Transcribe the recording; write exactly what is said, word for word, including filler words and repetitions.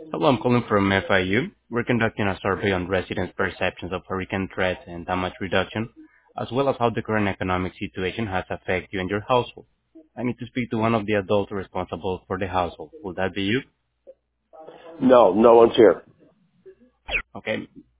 Hello, I'm calling from F I U. We're conducting a survey on residents' perceptions of hurricane threats and damage reduction, as well as how the current economic situation has affected you and your household. I need to speak to one of the adults responsible for the household. Will that be you? No, no one's here. Okay.